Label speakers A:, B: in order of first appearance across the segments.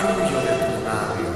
A: capullo de tus labios.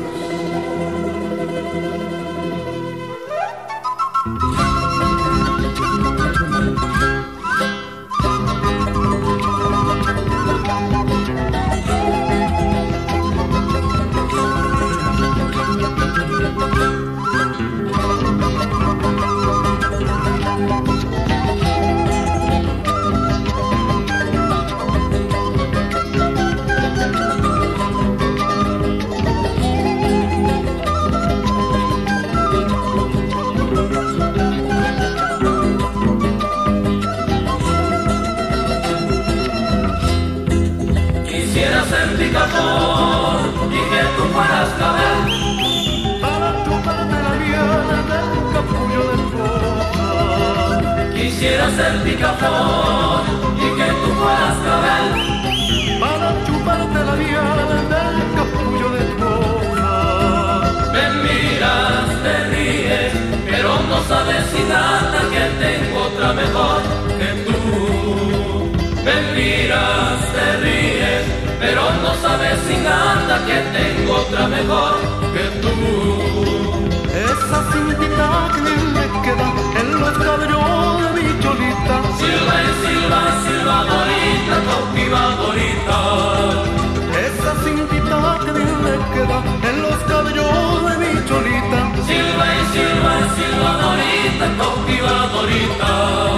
B: Quisiera ser picaflor y que tú fueras clavel
C: para chuparte la miel del capullo de rosa.
B: Quisiera ser picaflor y que tú fueras clavel
C: para chuparte la miel del capullo de rosa.
B: Me miras, te ríes, pero no sabes si nada que tengo otra mejor que tú. Me miras, te ríes, pero no sabes sin nada que tengo otra mejor que tú.
C: Esa cintita que me queda en los cabellos de mi cholita.
B: Silva y silva, silvadorita, cautivadorita.
C: Esa cintita que me queda en los cabellos de mi cholita.
B: Silva y silva, silvadorita, cautivadorita.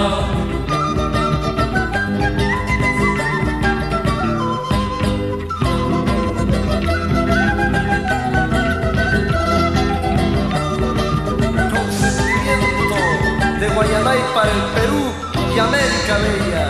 A: De Guayanay para el Perú y América Bella.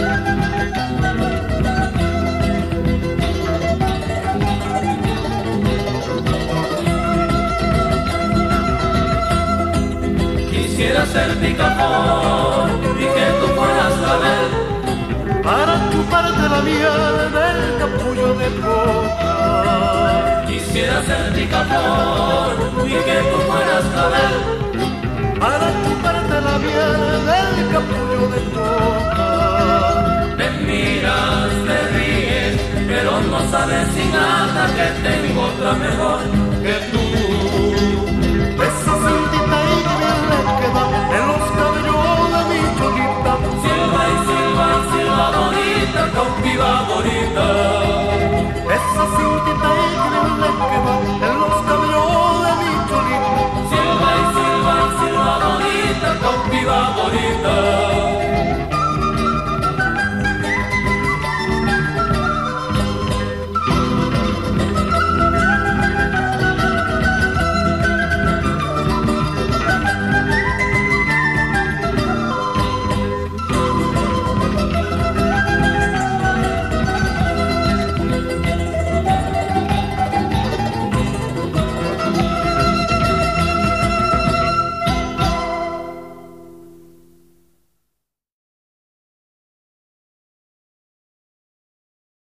B: Quisiera ser picaflor y que tú fueras clavel
C: para chuparte la miel del capullo de rosa.
B: Quisiera ser picaflor y que tú fueras clavel
C: para chuparte la miel del capullo de rosa.
B: Me miras, te ríes, pero no sabes sin nada que tengo otra mejor que tú.
C: Esa cintita y que me queda en los cabellos de mi cholita.
B: Silva y silva, silvadorita, cautivadorita.